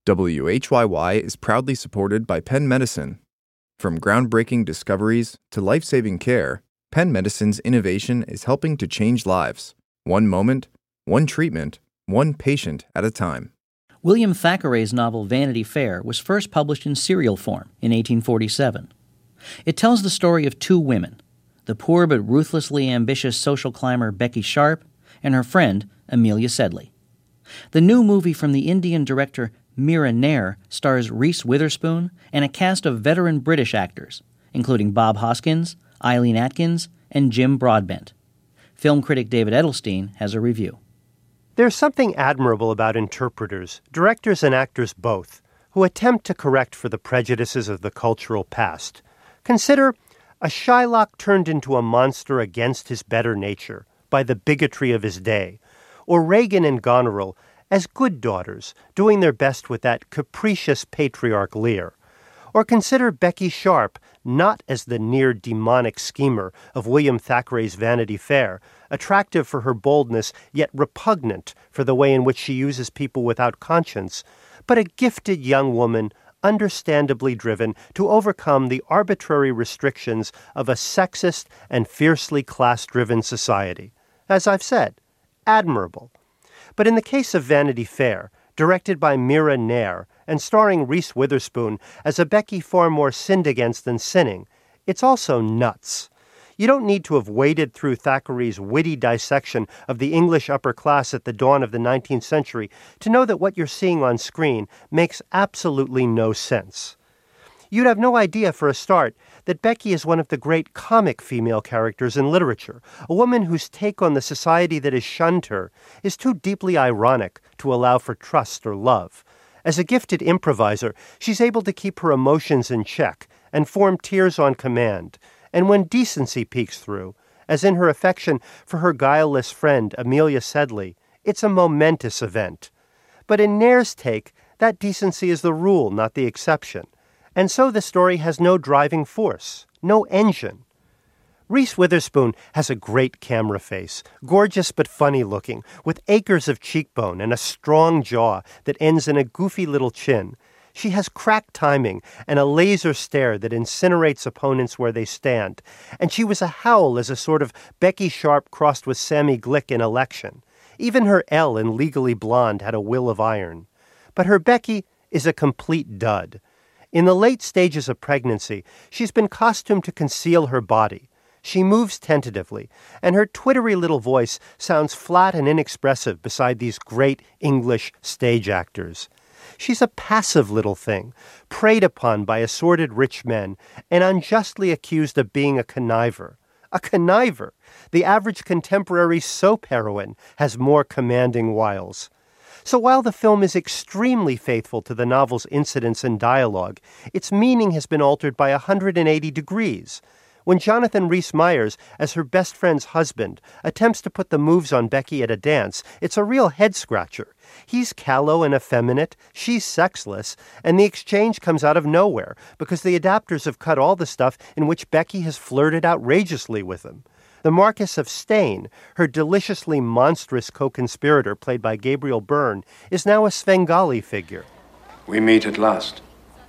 WHYY is proudly supported by Penn Medicine. From groundbreaking discoveries to life-saving care, Penn Medicine's innovation is helping to change lives. One moment, one treatment, one patient at a time. William Thackeray's novel Vanity Fair was first published in serial form in 1847. It tells the story of two women, the poor but ruthlessly ambitious social climber Becky Sharp and her friend Amelia Sedley. The new movie from the Indian director Mira Nair stars Reese Witherspoon and a cast of veteran British actors, including Bob Hoskins, Eileen Atkins, and Jim Broadbent. Film critic David Edelstein has a review. There's something admirable about interpreters, directors and actors both, who attempt to correct for the prejudices of the cultural past. Consider a Shylock turned into a monster against his better nature by the bigotry of his day, or Regan and Goneril as good daughters, doing their best with that capricious patriarch Lear. Or consider Becky Sharp not as the near-demonic schemer of William Thackeray's Vanity Fair, attractive for her boldness, yet repugnant for the way in which she uses people without conscience, but a gifted young woman understandably driven to overcome the arbitrary restrictions of a sexist and fiercely class-driven society. As I've said, admirable. But in the case of Vanity Fair, directed by Mira Nair and starring Reese Witherspoon as a Becky far more sinned against than sinning, it's also nuts. You don't need to have waded through Thackeray's witty dissection of the English upper class at the dawn of the 19th century to know that what you're seeing on screen makes absolutely no sense. You'd have no idea, for a start, that Becky is one of the great comic female characters in literature, a woman whose take on the society that has shunned her is too deeply ironic to allow for trust or love. As a gifted improviser, she's able to keep her emotions in check and form tears on command. And when decency peeks through, as in her affection for her guileless friend Amelia Sedley, it's a momentous event. But in Nair's take, that decency is the rule, not the exception. And so the story has no driving force, no engine. Reese Witherspoon has a great camera face, gorgeous but funny looking, with acres of cheekbone and a strong jaw that ends in a goofy little chin. She has cracked timing and a laser stare that incinerates opponents where they stand. And she was a howl as a sort of Becky Sharp crossed with Sammy Glick in Election. Even her Elle in Legally Blonde had a will of iron. But her Becky is a complete dud. In the late stages of pregnancy, she's been costumed to conceal her body. She moves tentatively, and her twittery little voice sounds flat and inexpressive beside these great English stage actors. She's a passive little thing, preyed upon by assorted rich men, and unjustly accused of being a conniver. A conniver! The average contemporary soap heroine has more commanding wiles. So while the film is extremely faithful to the novel's incidents and dialogue, its meaning has been altered by 180 degrees. When Jonathan Rhys-Meyers, as her best friend's husband, attempts to put the moves on Becky at a dance, it's a real head-scratcher. He's callow and effeminate, she's sexless, and the exchange comes out of nowhere because the adapters have cut all the stuff in which Becky has flirted outrageously with him. The Marquess of Steyne, her deliciously monstrous co-conspirator played by Gabriel Byrne, is now a Svengali figure. We meet at last.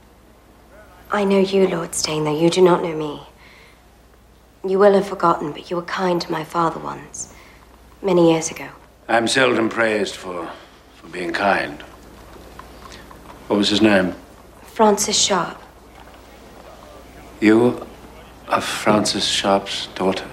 I know you, Lord Steyne, though you do not know me. You will have forgotten, but you were kind to my father once, many years ago. I'm seldom praised for being kind. What was his name? Francis Sharp. You are Francis Sharp's daughter?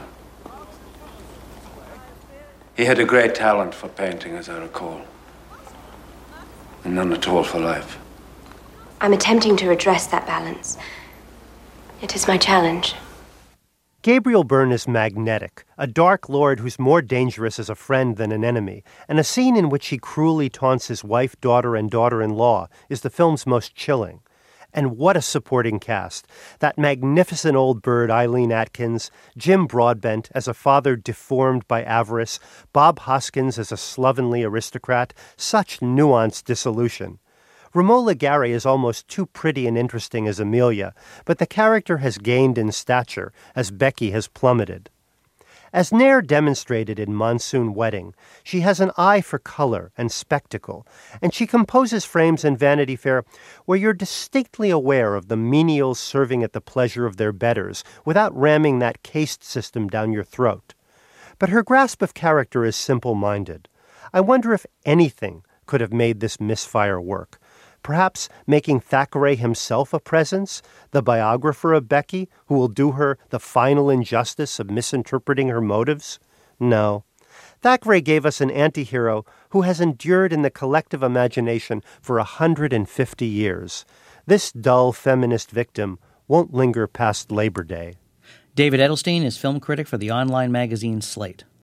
He had a great talent for painting, as I recall, and none at all for life. I'm attempting to redress that balance. It is my challenge. Gabriel Byrne is magnetic, a dark lord who's more dangerous as a friend than an enemy, and a scene in which he cruelly taunts his wife, daughter, and daughter-in-law is the film's most chilling. And what a supporting cast. That magnificent old bird, Eileen Atkins, Jim Broadbent as a father deformed by avarice, Bob Hoskins as a slovenly aristocrat, such nuanced dissolution. Romola Garai is almost too pretty and interesting as Amelia, but the character has gained in stature as Becky has plummeted. As Nair demonstrated in Monsoon Wedding, she has an eye for color and spectacle, and she composes frames in Vanity Fair where you're distinctly aware of the menials serving at the pleasure of their betters without ramming that caste system down your throat. But her grasp of character is simple-minded. I wonder if anything could have made this misfire work. Perhaps making Thackeray himself a presence, the biographer of Becky, who will do her the final injustice of misinterpreting her motives? No. Thackeray gave us an anti-hero who has endured in the collective imagination for 150 years. This dull feminist victim won't linger past Labor Day. David Edelstein is film critic for the online magazine Slate.